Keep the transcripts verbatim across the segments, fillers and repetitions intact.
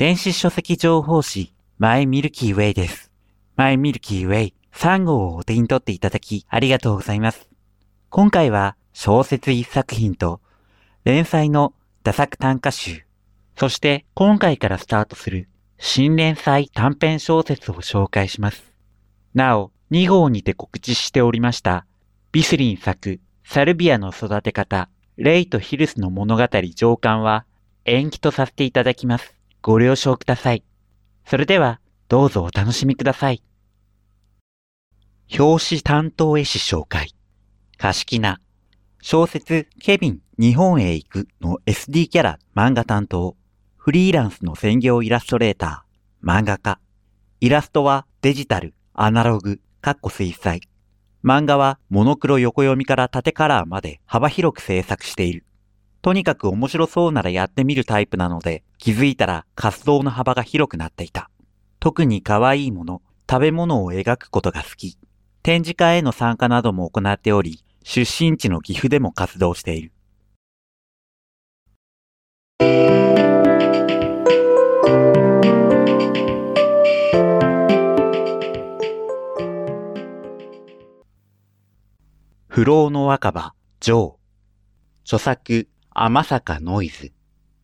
電子書籍情報誌マイミルキーウェイです。マイミルキーウェイさん号をお手に取っていただきありがとうございます。今回は小説一作品と連載の駄作短歌集、そして今回からスタートする新連載短編小説を紹介します。なお、に号にて告知しておりましたビスリン作サルビアの育て方、レイとヒルスの物語上巻は延期とさせていただきます。ご了承ください。それではどうぞお楽しみください。表紙担当絵師紹介。貸木な。小説ケビン日本へ行くの エスディー キャラ漫画担当。フリーランスの専業イラストレーター、漫画家。イラストはデジタル、アナログ、かっこ水彩。漫画はモノクロ横読みから縦カラーまで幅広く制作している。とにかく面白そうならやってみるタイプなので、気づいたら活動の幅が広くなっていた。特に可愛いもの、食べ物を描くことが好き。展示会への参加なども行っており、出身地の岐阜でも活動している。不老の若葉、ジョー。著作、天坂ノイズ。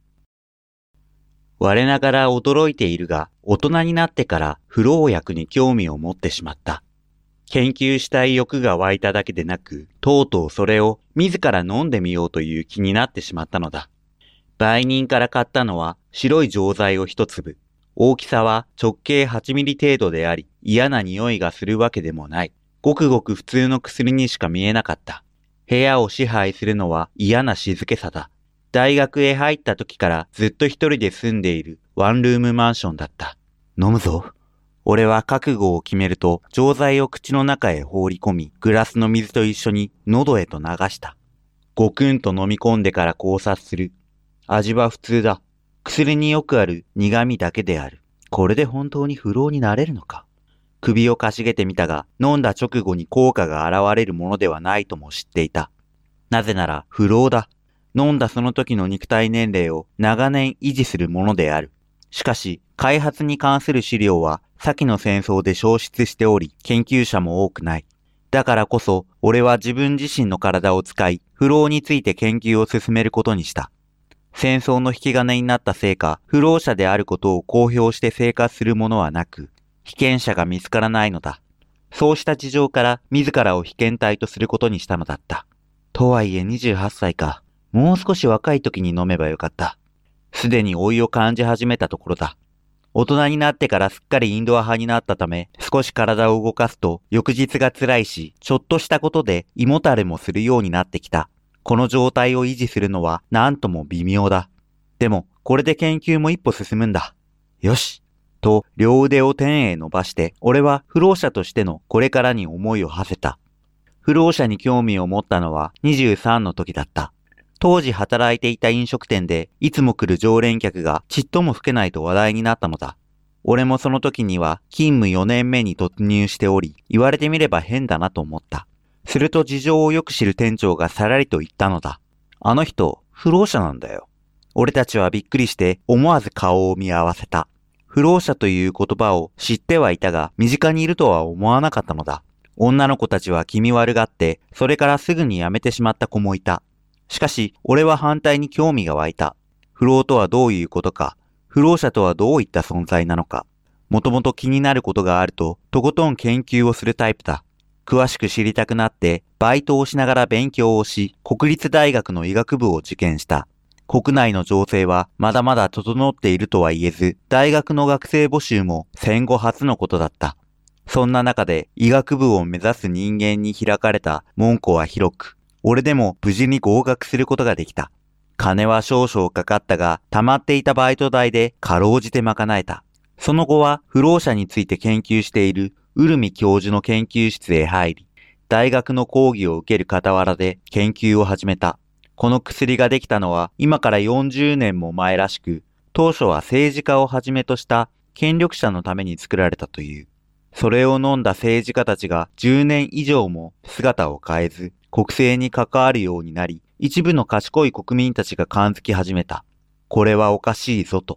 我ながら驚いているが、大人になってから不老薬に興味を持ってしまった。研究したい欲が湧いただけでなく、とうとうそれを自ら飲んでみようという気になってしまったのだ。売人から買ったのは白い錠剤を一粒。大きさは直径はちミリ程度であり、嫌な匂いがするわけでもない。ごくごく普通の薬にしか見えなかった。部屋を支配するのは嫌な静けさだ。大学へ入った時からずっと一人で住んでいるワンルームマンションだった。飲むぞ。俺は覚悟を決めると錠剤を口の中へ放り込み、グラスの水と一緒に喉へと流した。ごくんと飲み込んでから考察する。味は普通だ。薬によくある苦味だけである。これで本当に不老になれるのか。首をかしげてみたが、飲んだ直後に効果が現れるものではないとも知っていた。なぜなら不老だ。飲んだその時の肉体年齢を長年維持するものである。しかし、開発に関する資料は先の戦争で消失しており、研究者も多くない。だからこそ、俺は自分自身の体を使い、不老について研究を進めることにした。戦争の引き金になったせいか、不老者であることを公表して生活するものはなく、被験者が見つからないのだ。そうした事情から自らを被験体とすることにしたのだった。とはいえにじゅうはっさいか。もう少し若い時に飲めばよかった。すでに老いを感じ始めたところだ。大人になってからすっかりインドア派になったため、少し体を動かすと翌日が辛いし、ちょっとしたことで胃もたれもするようになってきた。この状態を維持するのはなんとも微妙だ。でも、これで研究も一歩進むんだ。よしと、両腕を天へ伸ばして、俺は不老者としてのこれからに思いを馳せた。不老者に興味を持ったのはにじゅうさんの時だった。当時働いていた飲食店で、いつも来る常連客がちっとも老けないと話題になったのだ。俺もその時には勤務よねんめに突入しており、言われてみれば変だなと思った。すると事情をよく知る店長がさらりと言ったのだ。あの人、不老者なんだよ。俺たちはびっくりして思わず顔を見合わせた。不老者という言葉を知ってはいたが、身近にいるとは思わなかったのだ。女の子たちは気味悪がって、それからすぐに辞めてしまった子もいた。しかし、俺は反対に興味が湧いた。不老とはどういうことか、不老者とはどういった存在なのか。もともと気になることがあると、とことん研究をするタイプだ。詳しく知りたくなって、バイトをしながら勉強をし、国立大学の医学部を受験した。国内の情勢はまだまだ整っているとは言えず、大学の学生募集も戦後初のことだった。そんな中で医学部を目指す人間に開かれた門戸は広く、俺でも無事に合格することができた。金は少々かかったが、溜まっていたバイト代でかろうじて賄えた。その後は不老者について研究しているウルミ教授の研究室へ入り、大学の講義を受ける傍らで研究を始めた。この薬ができたのは今からよんじゅうねんも前らしく、当初は政治家をはじめとした権力者のために作られたという。それを飲んだ政治家たちがじゅうねん以上も姿を変えず、国政に関わるようになり、一部の賢い国民たちが感づき始めた。これはおかしいぞと。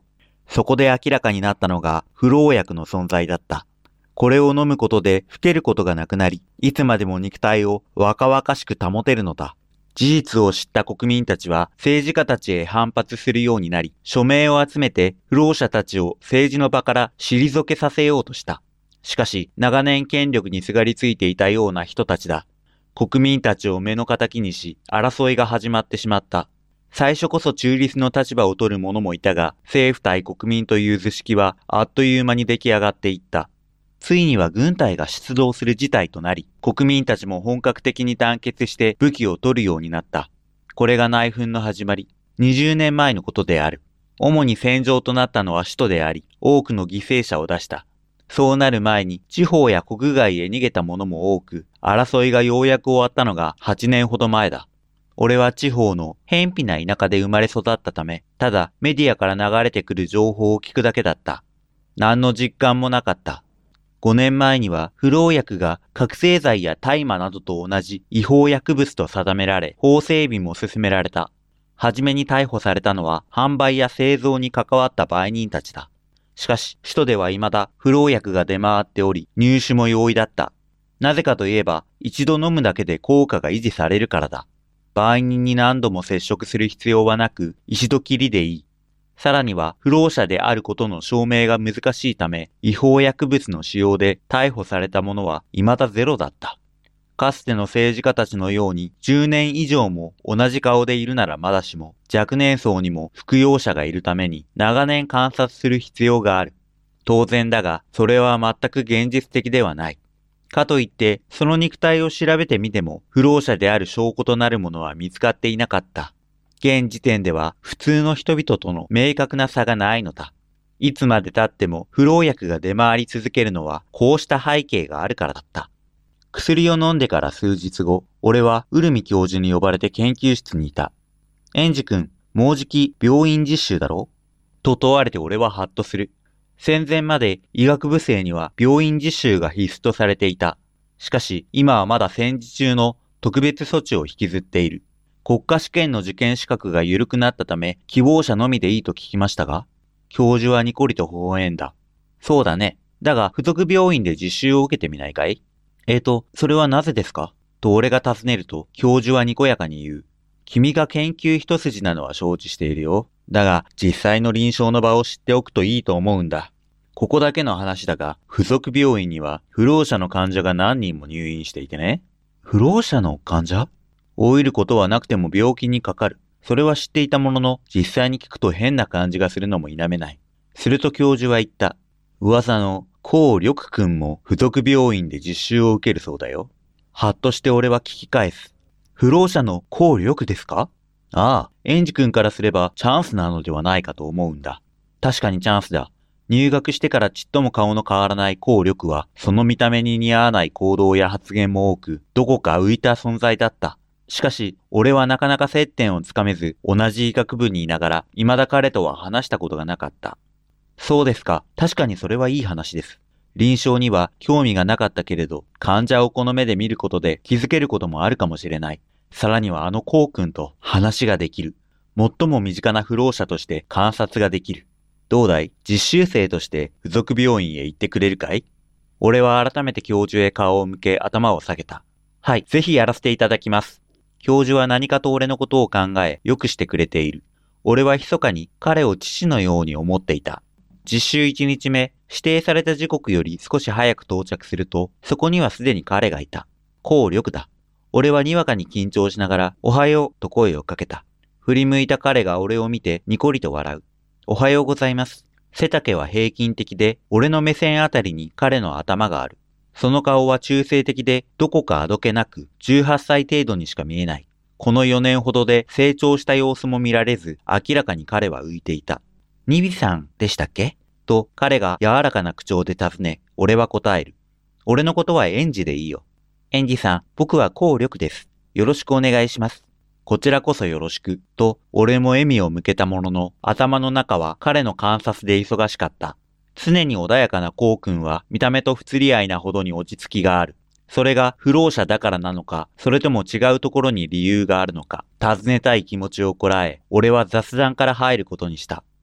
そこで明らかになったのが不老薬の存在だった。これを飲むことで老けることがなくなり、いつまでも肉体を若々しく保てるのだ。事実を知った国民たちは政治家たちへ反発するようになり、署名を集めて不老者たちを政治の場から退けさせようとした。しかし、長年権力にすがりついていたような人たちだ。国民たちを目の敵にし、争いが始まってしまった。最初こそ中立の立場を取る者もいたが、政府対国民という図式はあっという間に出来上がっていった。ついには軍隊が出動する事態となり、国民たちも本格的に団結して武器を取るようになった。これが内紛の始まり、にじゅうねんまえのことである。主に戦場となったのは首都であり、多くの犠牲者を出した。そうなる前に地方や国外へ逃げた者も多く、争いがようやく終わったのがはちねんほど前だ。俺は地方の偏僻な田舎で生まれ育ったため、ただメディアから流れてくる情報を聞くだけだった。何の実感もなかった。ごねんまえには不老薬が覚醒剤や大麻などと同じ違法薬物と定められ、法整備も進められた。はじめに逮捕されたのは販売や製造に関わった売人たちだ。しかし、首都では未だ不老薬が出回っており、入手も容易だった。なぜかといえば、一度飲むだけで効果が維持されるからだ。売人に何度も接触する必要はなく、一度きりでいい。さらには、不老者であることの証明が難しいため、違法薬物の使用で逮捕された者は未だゼロだった。かつての政治家たちのようにじゅうねん以上も同じ顔でいるならまだしも、若年層にも服用者がいるために長年観察する必要がある。当然だが、それは全く現実的ではない。かといって、その肉体を調べてみても、不老者である証拠となるものは見つかっていなかった。現時点では普通の人々との明確な差がないのだ。いつまで経っても不老薬が出回り続けるのはこうした背景があるからだった。薬を飲んでから数日後、俺はウルミ教授に呼ばれて研究室にいた。エンジ君、もうじき病院実習だろ？と問われて俺はハッとする。戦前まで医学部生には病院実習が必須とされていた。しかし今はまだ戦時中の特別措置を引きずっている。国家試験の受験資格が緩くなったため希望者のみでいいと聞きましたが、教授はにこりと微笑んだ。そうだね。だが付属病院で実習を受けてみないかい？えーと、それはなぜですか？と俺が尋ねると教授はにこやかに言う。君が研究一筋なのは承知しているよ。だが実際の臨床の場を知っておくといいと思うんだ。ここだけの話だが、付属病院には不老者の患者が何人も入院していてね。不老者の患者？老いることはなくても病気にかかる。それは知っていたものの、実際に聞くと変な感じがするのも否めない。すると教授は言った。噂の高緑くんも付属病院で実習を受けるそうだよ。はっとして俺は聞き返す。不老者の高緑ですか？ああ、エンジ君からすればチャンスなのではないかと思うんだ。確かにチャンスだ。入学してからちっとも顔の変わらない高緑は、その見た目に似合わない行動や発言も多く、どこか浮いた存在だった。しかし、俺はなかなか接点をつかめず、同じ医学部にいながら、未だ彼とは話したことがなかった。そうですか。確かにそれはいい話です。臨床には興味がなかったけれど、患者をこの目で見ることで気づけることもあるかもしれない。さらにはあのコウ君と話ができる。最も身近な不老者として観察ができる。どうだい？実習生として付属病院へ行ってくれるかい？俺は改めて教授へ顔を向け頭を下げた。はい、ぜひやらせていただきます。教授は何かと俺のことを考え、よくしてくれている。俺は密かに彼を父のように思っていた。実習いちにちめ、指定された時刻より少し早く到着すると、そこにはすでに彼がいた。高緑だ。俺はにわかに緊張しながら、おはようと声をかけた。振り向いた彼が俺を見てにこりと笑う。おはようございます。背丈は平均的で、俺の目線あたりに彼の頭がある。その顔は中性的で、どこかあどけなく、じゅうはっさい程度にしか見えない。このよねんほどで成長した様子も見られず、明らかに彼は浮いていた。ニビさんでしたっけ？と彼が柔らかな口調で尋ね、俺は答える。俺のことはエンジでいいよ。エンジさん、僕は高緑です。よろしくお願いします。こちらこそよろしく、と俺も笑みを向けたものの、頭の中は彼の観察で忙しかった。常に穏やかなコウ君は見た目と不釣り合いなほどに落ち着きがある。それが不老者だからなのか、それとも違うところに理由があるのか、尋ねたい気持ちをこらえ、俺は雑談から入ることにした。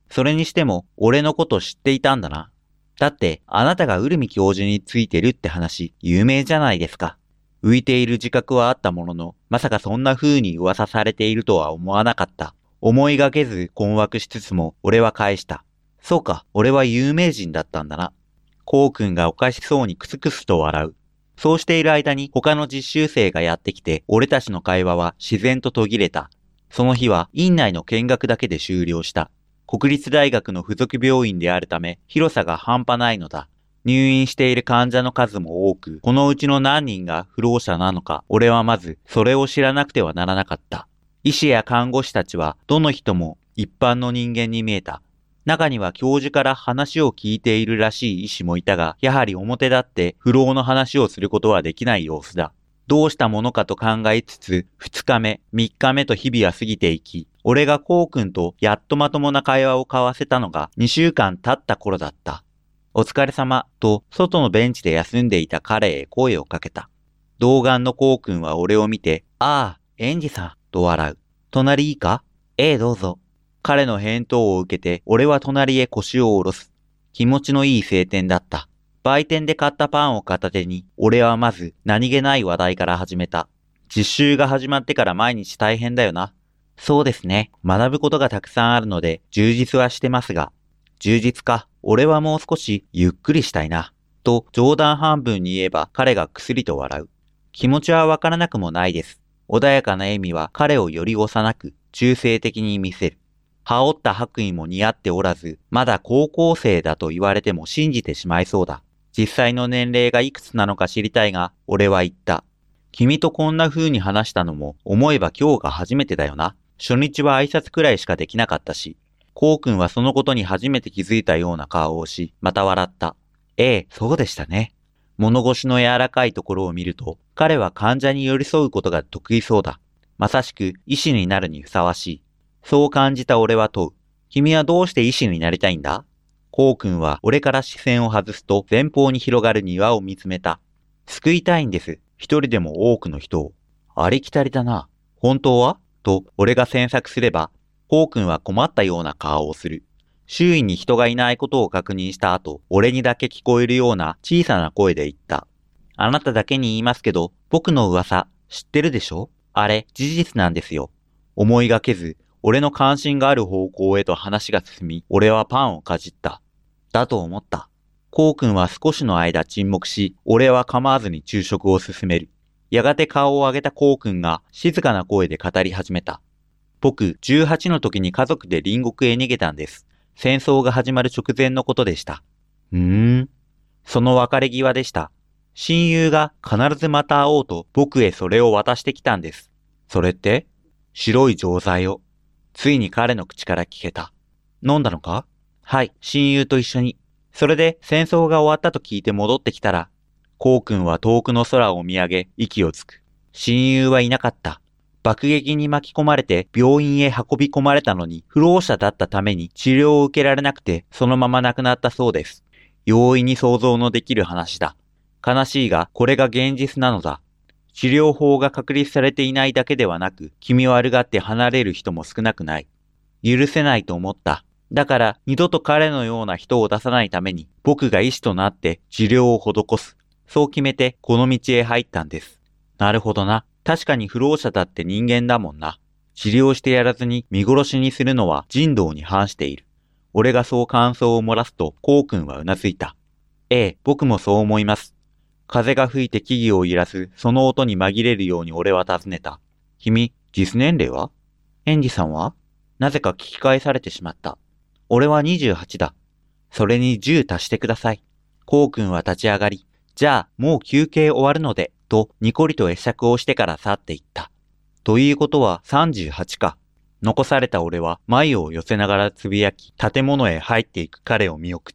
それにしても、俺のこと知っていたんだな。だって、あなたがウルミ教授についてるって話、有名じゃないですか。浮いている自覚はあったものの、まさかそんな風に噂されているとは思わなかった。思いがけず困惑しつつも、俺は返した。そうか、俺は有名人だったんだな。コウ君がおかしそうにクスクスと笑う。そうしている間に他の実習生がやってきて、俺たちの会話は自然と途切れた。その日は院内の見学だけで終了した。国立大学の附属病院であるため、広さが半端ないのだ。入院している患者の数も多く、このうちの何人が不老者なのか、俺はまずそれを知らなくてはならなかった。医師や看護師たちはどの人も一般の人間に見えた。中には教授から話を聞いているらしい医師もいたが、やはり表立って不老の話をすることはできない様子だ。どうしたものかと考えつつ、二日目、三日目と日々は過ぎていき、俺がコウ君とやっとまともな会話を交わせたのが二週間経った頃だった。お疲れ様と外のベンチで休んでいた彼へ声をかけた。童顔のコウ君は俺を見て、ああ、エンジさんと笑う。隣いいか？ええ、どうぞ。彼の返答を受けて、俺は隣へ腰を下ろす。気持ちのいい晴天だった。売店で買ったパンを片手に、俺はまず何気ない話題から始めた。実習が始まってから毎日大変だよな。そうですね。学ぶことがたくさんあるので、充実はしてますが。充実か。俺はもう少しゆっくりしたいな。と冗談半分に言えば彼がくすりと笑う。気持ちはわからなくもないです。穏やかな笑みは彼をより幼く、中性的に見せる。羽織った白衣も似合っておらず、まだ高校生だと言われても信じてしまいそうだ。実際の年齢がいくつなのか知りたいが、俺は言った。君とこんな風に話したのも、思えば今日が初めてだよな。初日は挨拶くらいしかできなかったし。コウ君はそのことに初めて気づいたような顔をし、また笑った。ええ、そうでしたね。物腰の柔らかいところを見ると、彼は患者に寄り添うことが得意そうだ。まさしく医師になるにふさわしい。そう感じた俺は問う。君はどうして医師になりたいんだ？コウ君は俺から視線を外すと前方に広がる庭を見つめた。救いたいんです。一人でも多くの人を。ありきたりだな。本当は？と俺が詮索すれば、コウ君は困ったような顔をする。周囲に人がいないことを確認した後、俺にだけ聞こえるような小さな声で言った。あなただけに言いますけど、僕の噂、知ってるでしょ？あれ、事実なんですよ。思いがけず、俺の関心がある方向へと話が進み、俺はパンをかじった。だと思った。コウ君は少しの間沈黙し、俺は構わずに昼食を進める。やがて顔を上げたコウ君が静かな声で語り始めた。僕、じゅうはちの時に家族で隣国へ逃げたんです。戦争が始まる直前のことでした。うーん。その別れ際でした。親友が必ずまた会おうと僕へそれを渡してきたんです。それって？白い錠剤を。ついに彼の口から聞けた。飲んだのか？はい、親友と一緒に。それで戦争が終わったと聞いて戻ってきたら、コウ君は遠くの空を見上げ、息をつく。親友はいなかった。爆撃に巻き込まれて病院へ運び込まれたのに、不老者だったために治療を受けられなくて、そのまま亡くなったそうです。容易に想像のできる話だ。悲しいが、これが現実なのだ。治療法が確立されていないだけではなく、気味悪がって離れる人も少なくない。許せないと思った。だから二度と彼のような人を出さないために、僕が医師となって治療を施す。そう決めてこの道へ入ったんです。なるほどな。確かに不老者だって人間だもんな。治療してやらずに見殺しにするのは人道に反している。俺がそう感想を漏らすと、コウ君はうなずいた。ええ、僕もそう思います。風が吹いて木々を揺らす、その音に紛れるように俺は尋ねた。君、実年齢は？エンジさんは？なぜか聞き返されてしまった。俺はにじゅうはちだ。それにじゅう足してください。コウ君は立ち上がり、じゃあもう休憩終わるので、とニコリと会釈をしてから去っていった。ということはさんじゅうはちか。残された俺は眉を寄せながらつぶやき、建物へ入っていく彼を見送った。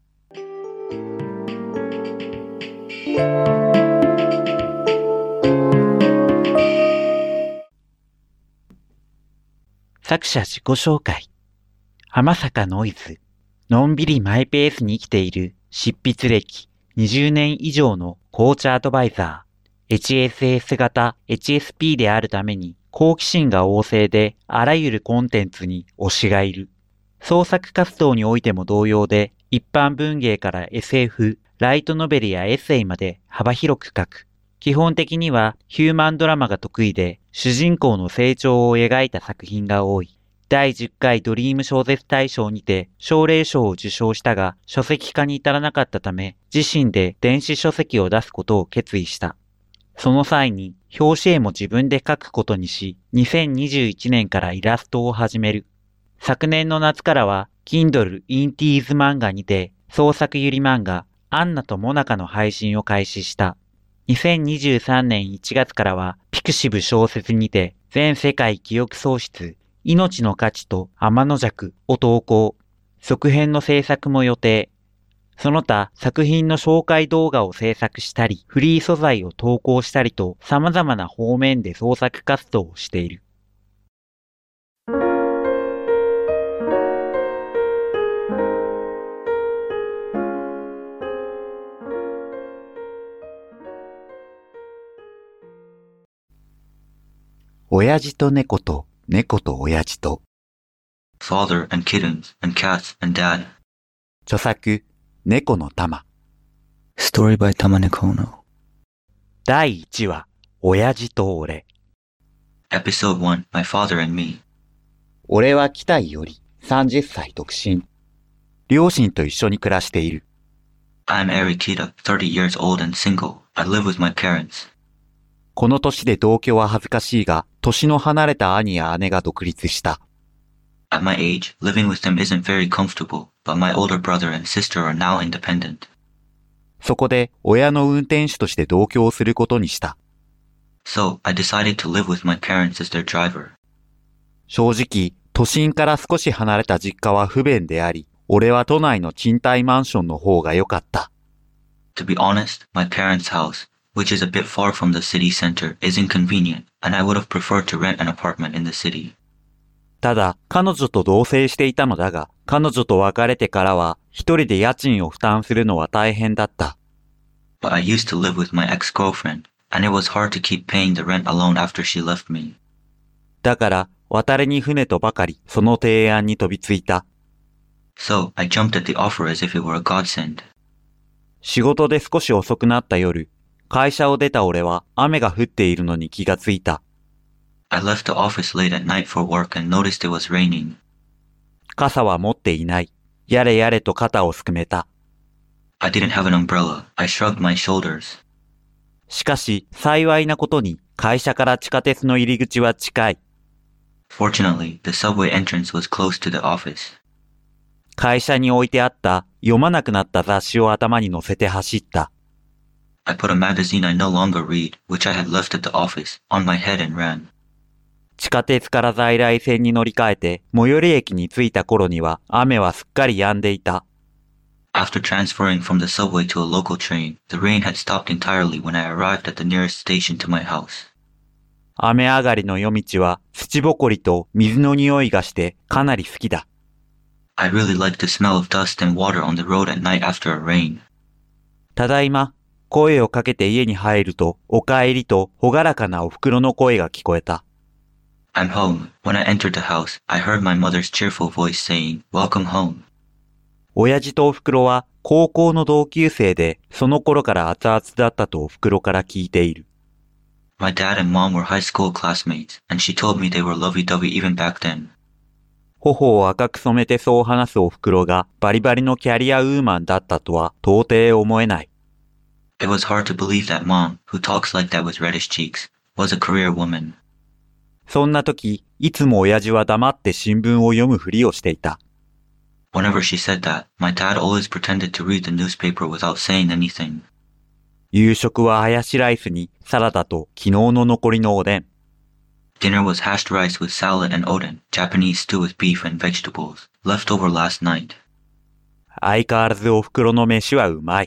作者自己紹介。浜坂ノイズ。のんびりマイペースに生きている執筆歴にじゅうねん以上のコーチアドバイザー。エイチエスエス 型 エイチエスピー であるために好奇心が旺盛であらゆるコンテンツに推しがいる。 創作活動においても同様で、一般文芸から エスエフ、ライトノベルやエッセイまで幅広く書く。基本的にはヒューマンドラマが得意で、主人公の成長を描いた作品が多い。だいじゅっかいドリーム小説大賞にて奨励賞を受賞したが、書籍化に至らなかったため、自身で電子書籍を出すことを決意した。その際に、表紙絵も自分で描くことにし、にせんにじゅういちねんからイラストを始める。昨年の夏からは、Kindle Inties 漫画にて、創作ゆり漫画、アンナとモナカの配信を開始した。にせんにじゅうさんねんいちがつからは、ピクシブ小説にて、全世界記憶喪失、命の価値と天の弱を投稿。続編の制作も予定。その他、作品の紹介動画を制作したり、フリー素材を投稿したりと、様々な方面で創作活動をしている。親父と猫と猫と親父と Father and kittens and cats and dad 著作猫の玉 Story by Tamane Kono だいいちわ親父と俺 Episode one My father and me 俺は北井よりさんじゅっさい独身両親と一緒に暮らしている I'm Eri Kita, thirty years old and single. I live with my parents. この年で同居は恥ずかしいが、年の離れた兄や姉が独立した。 At my age, living with them isn't very comfortable, but my older brother and sister are now independent. そこで、親の運転手として同居をすることにした。 So, I decided to live with my parents as their driver. 正直、都心から少し離れた実家は不便であり、俺は都内の賃貸マンションの方が良かった。 To be honest, my parents' house, which is a bit far from the city center, is inconvenient, and I would have preferred to rent an apartment in the city. ただ、彼女と同棲していたのだが、彼女と別れてからは、一人で家賃を負担するのは大変だった。 But I used to live with my ex-girlfriend, and it was hard to keep paying the rent alone after she left me. だから、渡れに船とばかり、その提案に飛びついた。 So, I jumped at the offer as if it were a godsend. 仕事で少し遅くなった夜、会社を出た俺は雨が降っているのに気がついた。 I left the office late at night for work and noticed it was raining. 傘は持っていない。やれやれと肩をすくめた。 I didn't have an umbrella. I shrugged my shoulders. しかし、幸いなことに会社から地下鉄の入り口は近い。 Fortunately, the subway entrance was close to the office. 会社に置いてあった読まなくなった雑誌を頭に乗せて走った。 I put a magazine I no longer read, which I had left at the office, on my head and ran. 地下鉄から在来線に乗り換えて最寄り駅に着いた頃には雨はすっかり止んでいた。 After transferring from the subway to a local train, the rain had stopped entirely when I arrived at the nearest station to my house. 雨上がりの夜道は土ぼこりと水の匂いがしてかなり好きだ。 I really liked the smell of dust and water on the road at night after a rain. ただいま、声をかけて家に入ると、おかえりとほがらかなお袋の声が聞こえた。 I'm home. When I entered the house, I heard my mother's cheerful voice saying, Welcome home. 親父とお袋は高校の同級生で、その頃から熱々だったとお袋から聞いている。 My dad and mom were high school classmates, and she told me they were lovey-dovey even back then. 頬を赤く染めてそう話すお袋がバリバリのキャリアウーマンだったとは到底思えない。 It was hard to believe that mom, who talks like that with reddish cheeks, was a career woman. そんな時、いつも親父は黙って新聞を読むふりをしていた。 Whenever she said that, my dad always pretended to read the newspaper without saying anything. 夕食はハヤシライスにサラダと昨日の残りのおでん。 Dinner was hashed rice with salad and oden, Japanese stew with beef and vegetables, left over last night. 相変わらずお袋の飯はうまい。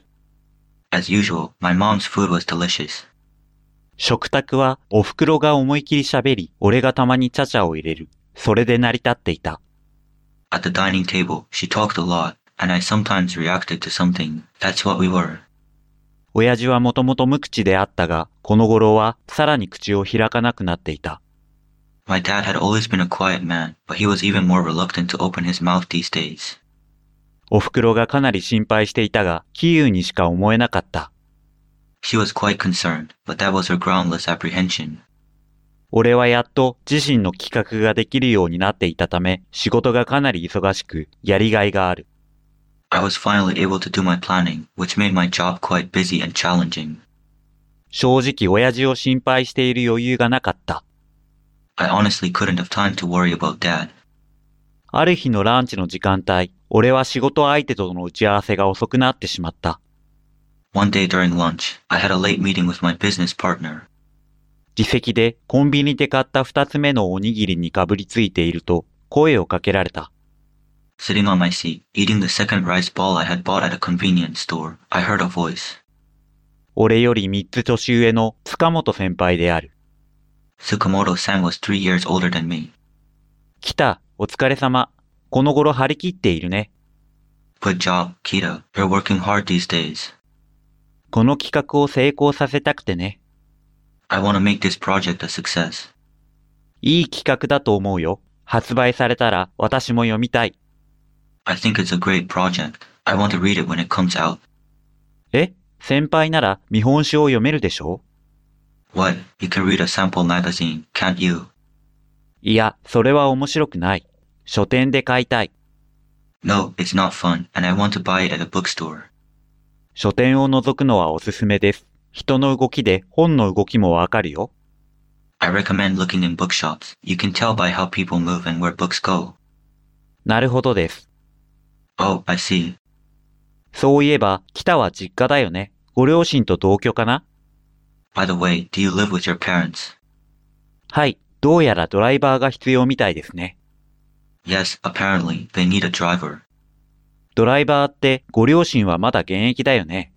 As usual, my mom's food was delicious. 食卓はお袋が思い切り喋り、俺がたまにちゃちゃを入れる。それで成り立っていた。 At the dining table, she talked a lot, and I sometimes reacted to something. That's what we were. 親父はもともと無口であったが、この頃はさらに口を開かなくなっていた。 My dad had always been a quiet man, but he was even more reluctant to open his mouth these days. おふくろがかなり心配していたが、杞憂にしか思えなかった。 She was quite concerned, but that was her groundless apprehension. 俺はやっと自身の企画ができるようになっていたため、仕事がかなり忙しく、やりがいがある。 I was finally able to do my planning, which made my job quite busy and challenging. 正直親父を心配している余裕がなかった。 I honestly couldn't have time to worry about dad. ある日のランチの時間帯、俺は仕事相手との打ち合わせが遅くなってしまった。 One day during lunch, I had a late meeting with my business partner. 自席でコンビニで買った二つ目のおにぎりにかぶりついていると声をかけられた。 Sitting on my seat, eating the second rice ball I had bought at a convenience store, I heard a voice. 俺より三つ年上の塚本先輩である。 Tsukamoto-san was three years older than me. 来た、お疲れ様。この頃張り切っているね。 Good job, Kita. You're working hard these days. この企画を成功させたくてね。 I want to make this project a success. いい企画だと思うよ。発売されたら私も読みたい。 I think it's a great project. I want to read it when it comes out. え、先輩なら見本書を読めるでしょ？ What? You can read a sample magazine, can't you? いや、それは面白くない。書店で買いたい。 No, it's not fun, and I want to buy it at a bookstore. 書店を覗くのはおすすめです。人の動きで本の動きもわかるよ。 I recommend looking in bookshops. You can tell by how people move and where books go. なるほどです。 Oh, I see. そういえば、北は実家だよね。ご両親と同居かな？ By the way, do you live with your parents? はい、どうやらドライバーが必要みたいですね。 Yes, apparently, they need a driver. ドライバーってご両親はまだ現役だよね。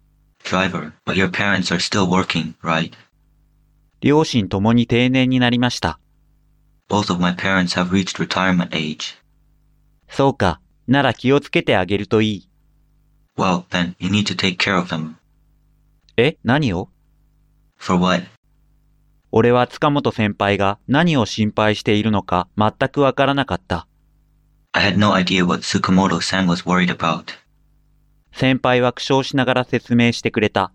Driver, but your parents are still working, right? 両親ともに定年になりました。 Both of my parents have reached retirement age. そうか、なら気をつけてあげるといい。 Well, then, you need to take care of them. え、何を？ For what? 俺は塚本先輩が何を心配しているのか全くわからなかった。 I had no idea what Tsukamoto-san was worried about. 先輩は苦笑しながら説明してくれた。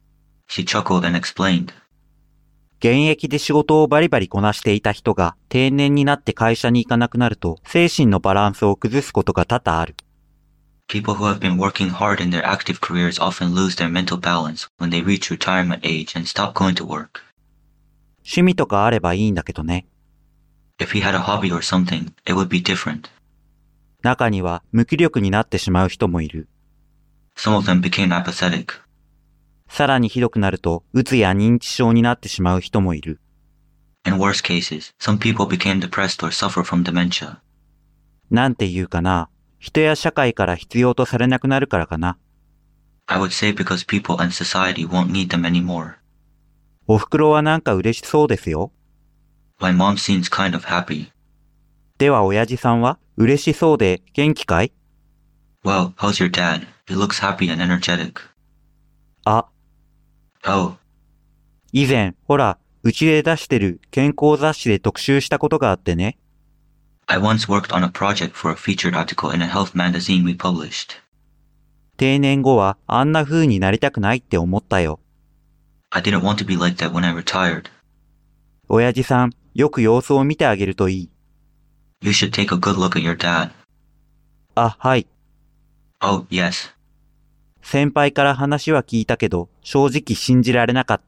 She chuckled and explained. 現役で仕事をバリバリこなしていた人が定年になって会社に行かなくなると精神のバランスを崩すことが多々ある。 People who have been working hard in their active careers often lose their mental balance when they reach retirement age and stop going to work. 趣味とかあればいいんだけどね。 If he had a hobby or something, it would be different. 中には無気力になってしまう人もいる。 Some of them became apathetic. さらにひどくなると、うつや認知症になってしまう人もいる。 In worse cases, some people became depressed or suffer from dementia. なんていうかな、人や社会から必要とされなくなるからかな。 I would say because people and society won't need them anymore. おふくろはなんか嬉しそうですよ。 My mom seems kind of happy. では親父さんは嬉しそうで元気かい？ Well, how's your dad? He looks happy and energetic. あ、 Oh, 以前、ほら、うちで出してる健康雑誌で特集したことがあってね。 I once worked on a project for a featured article in a health magazine we published. 定年後はあんな風になりたくないって思ったよ。 I didn't want to be like that when I retired. 親父さん、よく様子を見てあげるといい。 You should take a good look at your dad. あ、はい。 Oh, yes. 先輩から話は聞いたけど、正直信じられなかった。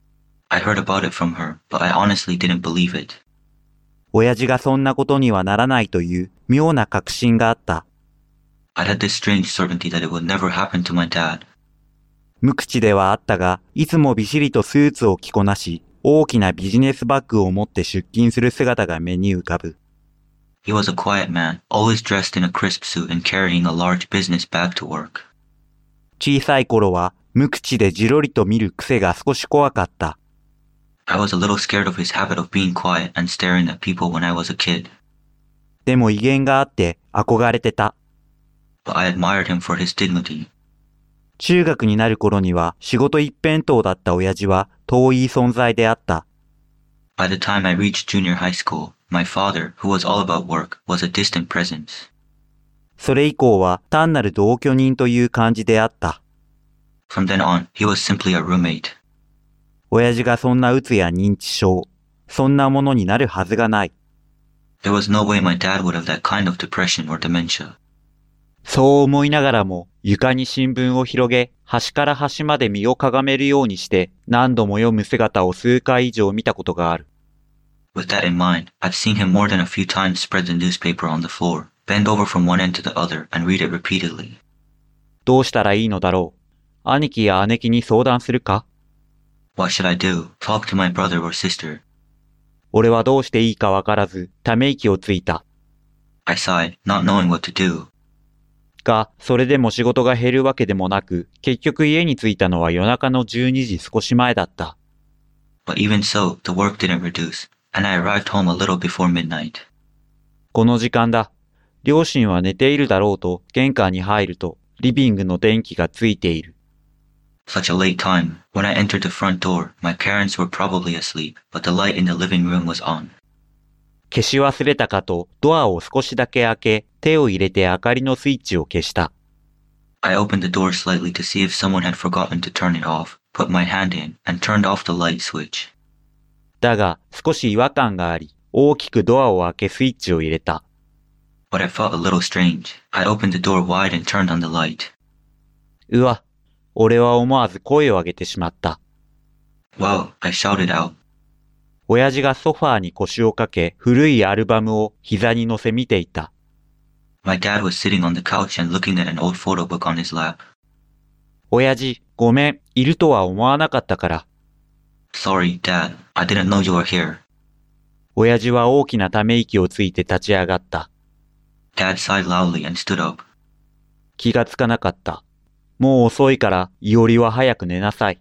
I heard about it from her, but I honestly didn't believe it. 親父がそんなことにはならないという妙な確信があった。 I had this strange certainty that it would never happen to my dad. 無口ではあったが、いつもびしりとスーツを着こなし、大きなビジネスバッグを持って出勤する姿が目に浮かぶ。 He was a quiet man, always dressed in a crisp suit and carrying a large business bag to work. 小さい頃は無口でじろりと見る癖が少し怖かった。 I was a little scared of his habit of being quiet and staring at people when I was a kid. でも威厳があって憧れてた。 But I admired him for his dignity. 中学になる頃には仕事一辺倒だった親父は遠い存在であった。 By the time I reached junior high school, my father, who was all about work, was a distant presence. それ以降は単なる同居人という感じであった。 From then on, he was simply a roommate. 親父がそんな鬱や認知症、そんなものになるはずがない。 There was no way my dad would have that kind of depression or dementia. そう思いながらも床に新聞を広げ、端から端まで身をかがめるようにして何度も読む姿を数回以上見たことがある。 With that in mind, I've seen him more than a few times spread the newspaper on the floor, bend over from one end to the other, and read it repeatedly. どうしたらいいのだろう。兄貴や姉貴に相談するか？ What should I do? Talk to my brother or sister? 俺はどうしていいかわからず、ため息をついた。 I sighed, not knowing what to do. が、それでも仕事が減るわけでもなく、結局家に着いたのは夜中のじゅうにじ少し前だった。 But even so, the work didn't reduce, and I arrived home a little before midnight. この時間だ。両親は寝ているだろうと玄関に入ると、リビングの電気がついている。 Such a late time. When I entered the front door, my parents were probably asleep, but the light in the living room was on. 消し忘れたかとドアを少しだけ開け、手を入れて明かりのスイッチを消した。 I opened the door slightly to see if someone had forgotten to turn it off, put my hand in, and turned off the light switch. だが少し違和感があり、大きくドアを開けスイッチを入れた。 But I felt a little strange. I opened the door wide and turned on the light. うわ、俺は思わず声を上げてしまった。 Wow, I shouted out. 親父がソファーに腰をかけ、古いアルバムを膝に乗せ見ていた。 My dad was sitting on the couch and looking at an old photo book on his lap. 親父、ごめん、いるとは思わなかったから。 Sorry, Dad. I didn't know you were here. 親父は大きなため息をついて立ち上がった。 Dad sighed loudly and stood up. 気がつかなかった。もう遅いから、いおりは早く寝なさい。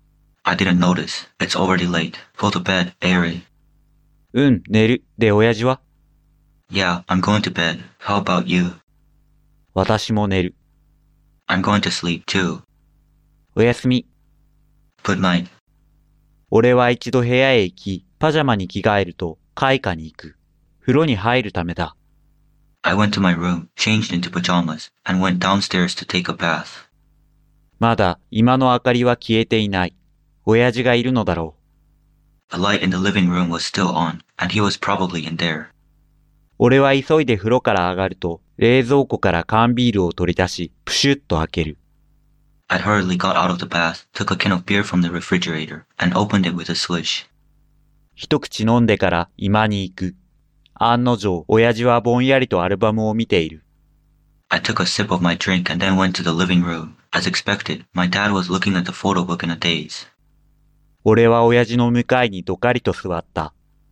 I didn't notice. It's already late. Go to bed, Ari. うん、寝る。で、親父は？ Yeah, I'm going to bed. How about you? 私も寝る。 I'm going to sleep too. おやすみ。 Good night. 俺は一度部屋へ行き、パジャマに着替えると、開花に行く。風呂に入るためだ。 I went to my room, changed into pajamas, and went downstairs to take a bath. まだ今の明かりは消えていない。親父がいるのだろう。 The light in the living room was still on, and he was probably in there. 俺は急いで風呂から上がると、冷蔵庫から缶ビールを取り出し、プシュッと開ける。 I hurriedly got out of the bath, took a can of beer from the refrigerator, and opened it with a swish. 一口飲んでから居間に行く。案の定、親父はぼんやりとアルバムを見ている。 I took a sip of my drink and then went to the living room. As expected, my dad was looking at the photo book in a daze. 俺は親父の向かいにどかりと座った。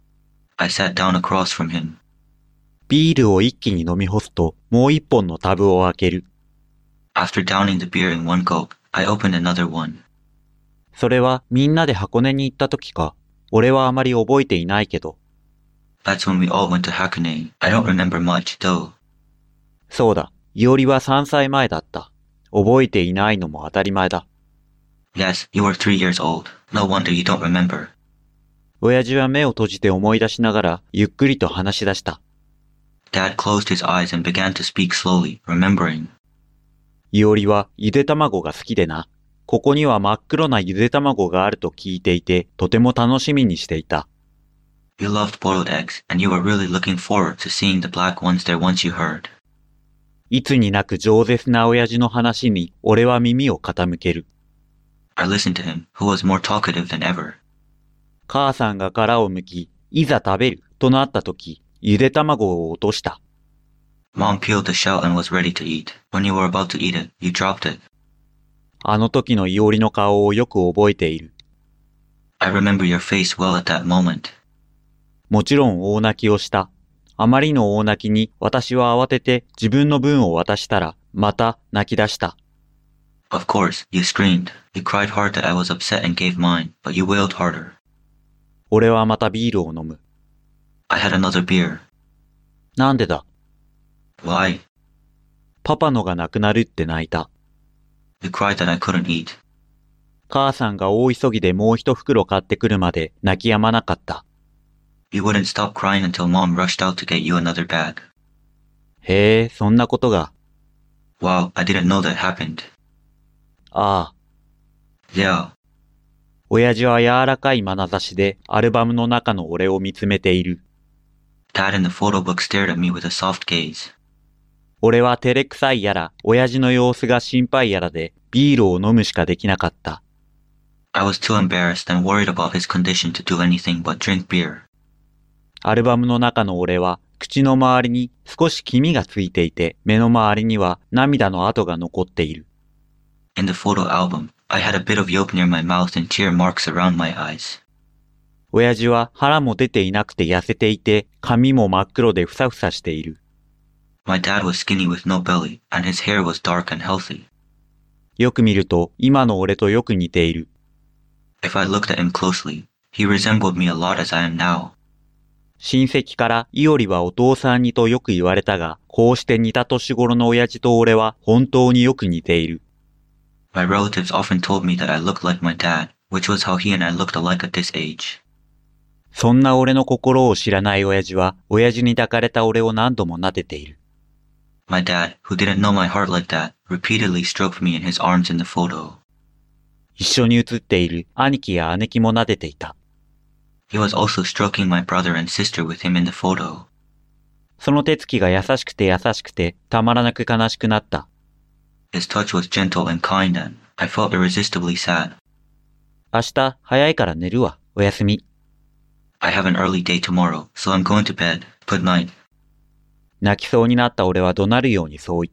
I sat down across from him. ビールを一気に飲み干すと、もう一本のタブを開ける。 After downing the beer in one gulp, I opened another one. それはみんなで箱根に行った時か。俺はあまり覚えていないけど。 That's when we all went to Hakone. I don't remember much, though. そうだ。いおりはさんさいまえだった。覚えていないのも当たり前だ。 Yes, you were three years old. No wonder you don't remember. 親父は目を閉じて思い出しながら、ゆっくりと話し出した。 Dad closed his eyes and began to speak slowly, remembering. いおりはゆで卵が好きでな。ここには真っ黒なゆで卵があると聞いていて、とても楽しみにしていた。 You loved boiled eggs, and you were really looking forward to seeing the black ones there once you heard. いつになく饒舌な親父の話に、俺は耳を傾ける。 I listened to him, who was more talkative than ever. 母さんが殻を剥き、いざ食べるとなった時、ゆで卵を落とした。 Mom peeled the shell and was ready to eat. When you were about to eat it, you dropped it. あの時のいおりの顔をよく覚えている。 I remember your face well at that moment. もちろん大泣きをした。あまりの大泣きに私は慌てて自分の分を渡したら、また泣き出した。 Of course, you screamed. You cried hard that I was upset and gave mine, but you wailed harder. 俺はまたビールを飲む。 I had another beer. なんでだ？ Why? パパのがなくなるって泣いた。 You cried that I couldn't eat. 母さんが大急ぎでもう一袋買ってくるまで泣き止まなかった。 You wouldn't stop crying until mom rushed out to get you another bag. へえ、そんなことが。 Wow, I didn't know that happened. ああ。 Yeah. 親父は柔らかい眼差しでアルバムの中の俺を見つめている。 Dad in the photo book stared at me with a soft gaze. 俺は照れくさいやら、親父の様子が心配やらでビールを飲むしかできなかった。 I was too embarrassed and worried about his condition to do anything but drink beer. アルバムの中の俺は口の周りに少し黄身がついていて、目の周りには涙の跡が残っている。 In the photo album, I had a bit of yolk near my mouth and tear marks around my eyes. 親父は腹も出ていなくて痩せていて、髪も真っ黒でふさふさしている。 My dad was skinny with no belly, and his hair was dark and healthy. よく見ると今の俺とよく似ている。 If I looked at him closely, he resembled me a lot as I am now. 親戚からイオリはお父さんにとよく言われたが、こうして似た年頃の親父と俺は本当によく似ている。 My relatives often told me that I looked like my dad, which was how he and I looked alike at this age. そんな俺の心を知らない親父は、親父に抱かれた俺を何度も撫でている。 My dad, who didn't know my heart like that, repeatedly stroked me in his arms in the photo. 一緒に写っている兄貴や姉貴も撫でていた。 He was also stroking my brother and sister with him in the photo. その手つきが優しくて優しくて、たまらなく悲しくなった。 His touch was gentle and kind and I felt irresistibly sad. 明日早いから寝るわ。おやすみ。 I have an early day tomorrow, so I'm going to bed. Good night. 泣きそうになった俺は怒鳴るようにそう言った。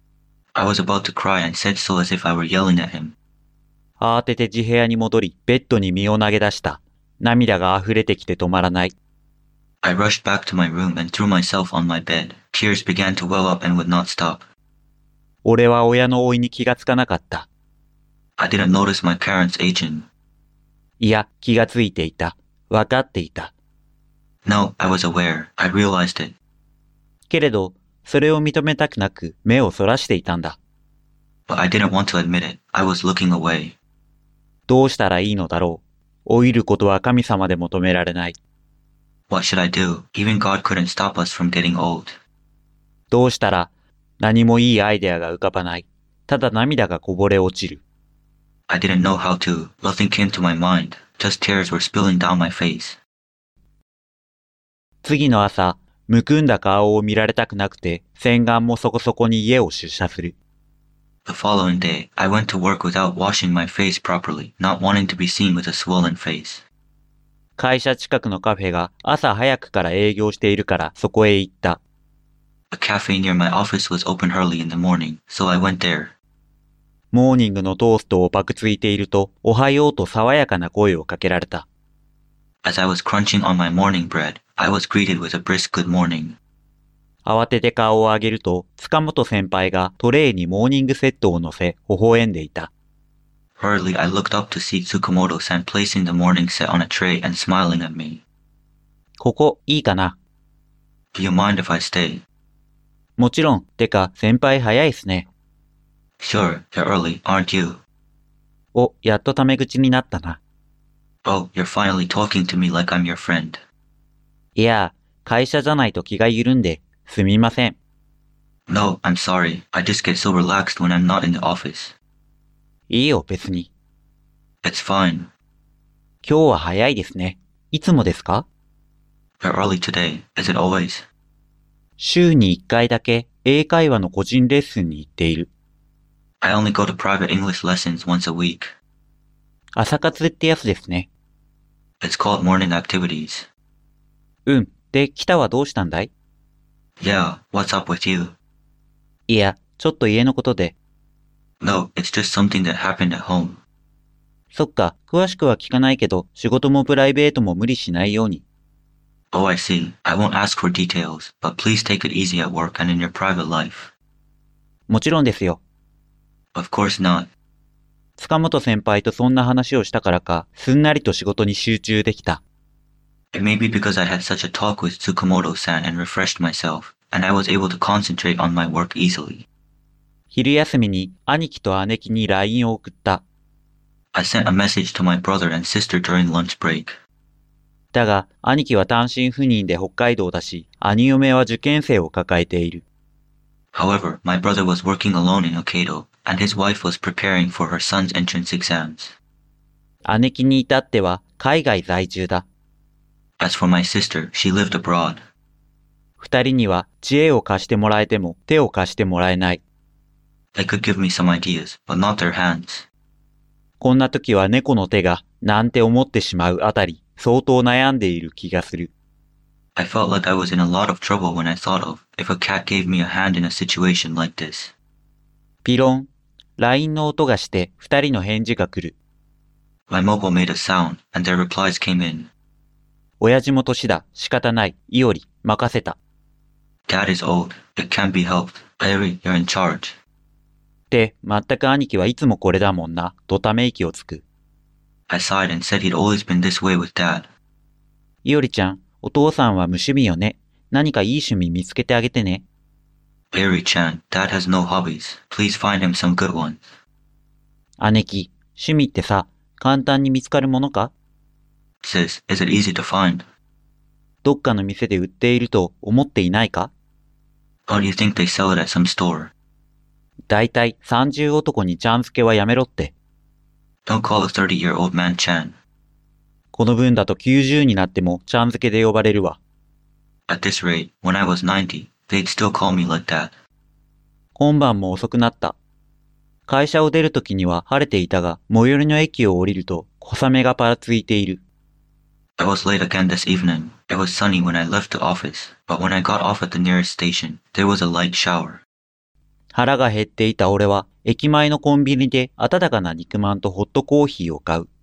I was about to cry and said so as if I were yelling at him. 慌てて自部屋に戻り、ベッドに身を投げ出した。涙が溢れてきて止まらない。 I rushed back to my room and threw myself on my bed. Tears began to well up and would not stop. 俺は親の老いに気がつかなかった。 I didn't notice my parents aging. いや、気がついていた。わかっていた。 No, I was aware. I realized it. けれど、それを認めたくなく目をそらしていたんだ。 But I didn't want to admit it. I was looking away. どうしたらいいのだろう。老いることは神様でも止められない。 What should I do? Even God couldn't stop us from getting old. どうしたら何もいいアイデアが浮かばない。ただ涙がこぼれ落ちる。 I didn't know how to. Nothing came to my mind. Just tears were spilling down my face. 次の朝、むくんだ顔を見られたくなくて、洗顔もそこそこに家を出社する。 The following day, I went to work without washing my face properly, not wanting to be seen with a swollen face. 会社近くのカフェが朝早くから営業しているからそこへ行った。 A cafe near my office was open early in the morning, so I went there. モーニングのトーストをパクついていると、おはようと爽やかな声をかけられた。 As I was crunching on my morning bread, I was greeted with a brisk good morning. 慌てて顔を上げると、塚本先輩がトレイにモーニングセットを乗せ、微笑んでいた。 Hurriedly, I looked up to see Tsukamoto-san placing the morning set on a tray and smiling at me. ここ、いいかな？ Do you mind if I stay? もちろん、てか、先輩早いっすね。 Sure, you're early, aren't you? お、やっとタメ口になったな。 Oh, you're finally talking to me like I'm your friend. いや、会社じゃないと気が緩んで、すみません。 No, I'm sorry. I just get so relaxed when I'm not in the office. いいよ、別に。 It's fine. 今日は早いですね。いつもですか？ You're early today. Is it always? 週にいっかいだけ英会話の個人レッスンに行っている。 I only go to private English lessons once a week. 朝活ってやつですね。 It's called morning activities. うん。で、北はどうしたんだい？ Yeah, what's up with you? いや、ちょっと家のことで。 No, it's just something that happened at home. そっか、詳しくは聞かないけど、仕事もプライベートも無理しないように。 Oh, I see. I won't ask for details, but please take it easy at work and in your private life. もちろんですよ。 Of course not. 塚本先輩とそんな話をしたからか、すんなりと仕事に集中できた。 It may be because I had such a talk with Tsukamoto-san and refreshed myself, and I was able to concentrate on my work easily. 昼休みに兄貴と姉貴に ライン を送った。 I sent a message to my brother and sister during lunch break. だが、兄貴は単身赴任で北海道だし、兄嫁は受験生を抱えている。 However, my brother was working alone in Hokkaido, and his wife was preparing for her son's entrance exams. 姉貴に至っては海外在住だ。 As for my sister, she lived abroad. 二人には知恵を貸してもらえても手を貸してもらえない。 They could give me some ideas, but not their hands. こんな時は猫の手がなんて思ってしまうあたり、相当悩んでいる気がする。 I felt like I was in a lot of trouble when I thought of if a cat gave me a hand in a situation like this. ピロン、ライン の音がして二人の返事が来る。 My mobile made a sound, and their replies came in. 親父も年だ、仕方ない、いおり、任せた。 Dad is old. It can't be helped. Larry, you're in charge. って、全く兄貴はいつもこれだもんな、とため息をつく。 I sighed and said he'd always been this way with Dad. いおりちゃん、お父さんは無趣味よね。何かいい趣味見つけてあげてね。 Larry-chan, Dad has no hobbies. Please find him some good ones. 姉貴、趣味ってさ、簡単に見つかるものか？ Sis, is it easy to find? どっかの店で売っていると思っていないか？ Or do you think they sell it at some store? だいたいさんじゅう男にちゃん付けはやめろって。 Don't call a thirty-year-old man Chan. この分だときゅうじゅうになってもちゃん付けで呼ばれるわ。 At this rate, when I was ninety, they'd still call me like that. 今晩も遅くなった。会社を出るときには晴れていたが、最寄りの駅を降りると小雨がぱらついている。 I was late again this evening. It was sunny when I left the office, but when I got off at the nearest station, there was a light shower. 腹が減っていた俺は、駅前のコンビニで温かな肉まんとホットコーヒーを買う。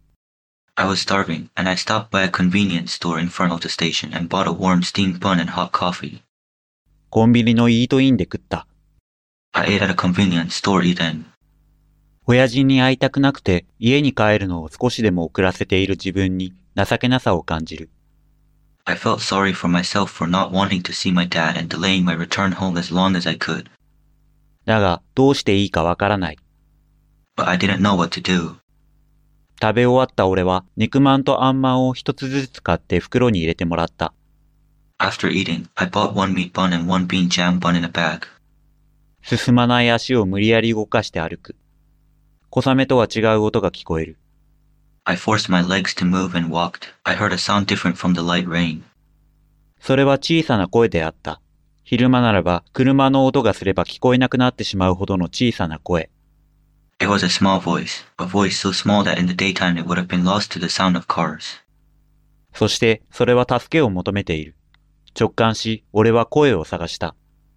I was starving, and I stopped by a convenience store in front of the station and bought a warm steamed bun and hot coffee. コンビニのイートインで食った。 I ate at a convenience store eat-in. 親父に会いたくなくて家に帰るのを少しでも遅らせている自分に情けなさを感じる。 I felt sorry for myself for not wanting to see my dad and delaying my return home as long as I could. だが、どうしていいかわからない。 But I didn't know what to do. 食べ終わった俺は肉まんとあんまんを一つずつ買って袋に入れてもらった。 After eating, I bought one meat bun and one bean jam bun in a bag. 進まない足を無理やり動かして歩く。小雨とは違う音が聞こえる。 I forced my legs to move and walked. I heard a sound different from the light rain. それは小さな声であった。昼間ならば車の音がすれば聞こえなくなってしまうほどの小さな声。 It was a small voice, a voice so small that in the daytime it would have been lost to the sound of cars. そしてそれは助けを求めている。直感し、俺は声を探した。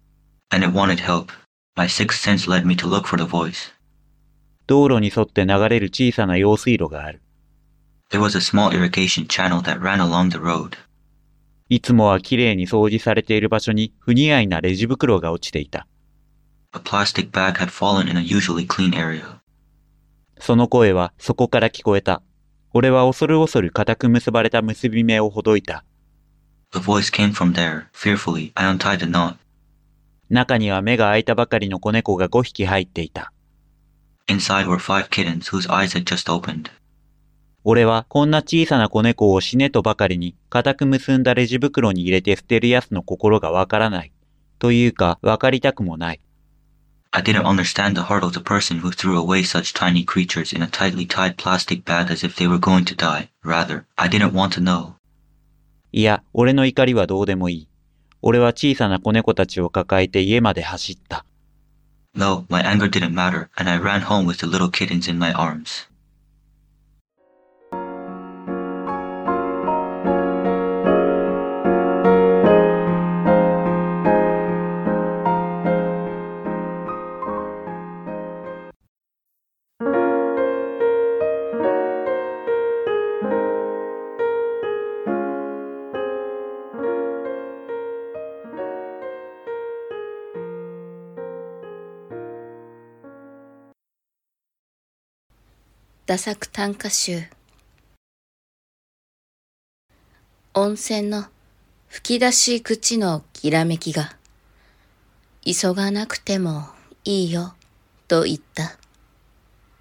And it wanted help. My sixth sense led me to look for the voice. 道路に沿って流れる小さな用水路がある。 There was a small irrigation channel that ran along the road. いつもはきれいに掃除されている場所に不似合いなレジ袋が落ちていた。 A plastic bag had fallen in a usually clean area. その声はそこから聞こえた。俺は恐る恐る固く結ばれた結び目をほどいた。 The voice came from there. Fearfully, I untied the knot. 中には目が開いたばかりの子猫がごひき入っていた。 Inside were five kittens whose eyes had just opened. 俺はこんな小さな子猫を死ねとばかりに固く結んだレジ袋に入れて捨てる奴の心がわからない。というか、わかりたくもない。 I didn't understand the heart of the person who threw away such tiny creatures in a tightly tied plastic bag as if they were going to die. Rather, I didn't want to know. いや、俺の怒りはどうでもいい。俺は小さな子猫たちを抱えて家まで走った。 No, my anger didn't matter, and I ran home with the little kittens in my arms. ダ作短歌集。温泉の吹き出し口のきらめきが、急がなくてもいいよと言った。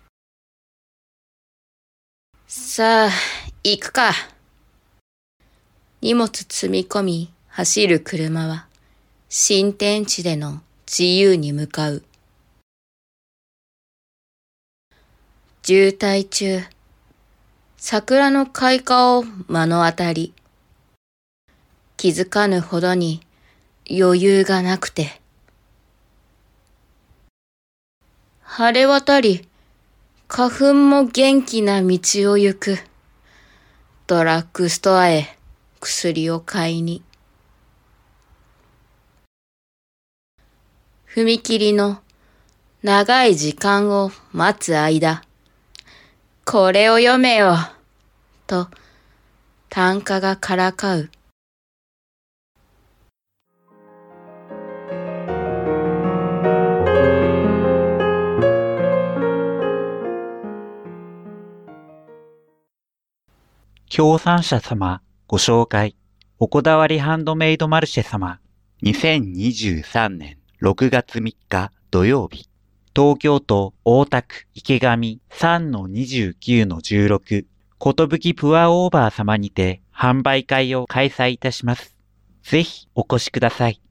さあ、行くか。 荷物積み込み走る車は新天地での自由に向かう。渋滞中、桜の開花を目の当たり、気づかぬほどに余裕がなくて、晴れ渡り、花粉も元気な道を行く。ドラッグストアへ薬を買いに。踏切の長い時間を待つ間、これを読めよ、と単価がからかう。 協賛者様、ご紹介。おこだわりハンドメイドマルシェ様。にせんにじゅうさんねんろくがつみっか土曜日。東京都大田区池上 さんのにじゅうきゅうのじゅうろく。ことぶきプアオーバー様にて販売会を開催いたします。ぜひお越しください。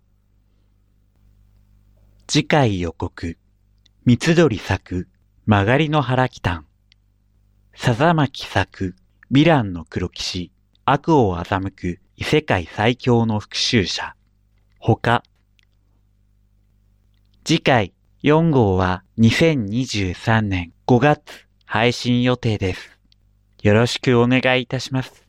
次回予告。三つ鳥咲く曲がりの原木炭。さざまき咲くヴィランの黒騎士、悪を欺く異世界最強の復讐者。他。次回よん号はにせんにじゅうさんねんごがつ配信予定です。よろしくお願いいたします。